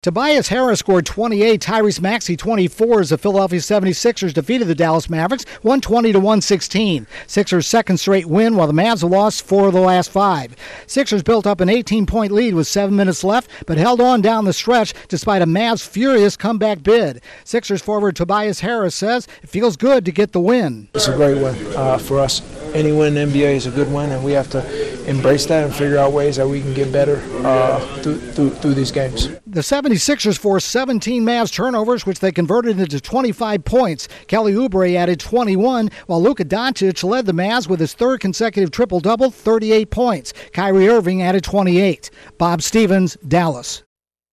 Tobias Harris scored 28, Tyrese Maxey 24 as the Philadelphia 76ers defeated the Dallas Mavericks 120-116. Sixers' second straight win, while the Mavs have lost 4 of the last 5. Sixers built up an 18-point lead with 7 minutes left, but held on down the stretch despite a Mavs furious comeback bid. Sixers forward Tobias Harris says it feels good to get the win. It's a great win for us. Any win in the NBA is a good win, and we have to embrace that and figure out ways that we can get better through these games. The 76ers forced 17 Mavs turnovers, which they converted into 25 points. Kelly Oubre added 21, while Luka Doncic led the Mavs with his third consecutive triple-double, 38 points. Kyrie Irving added 28. Bob Stevens, Dallas.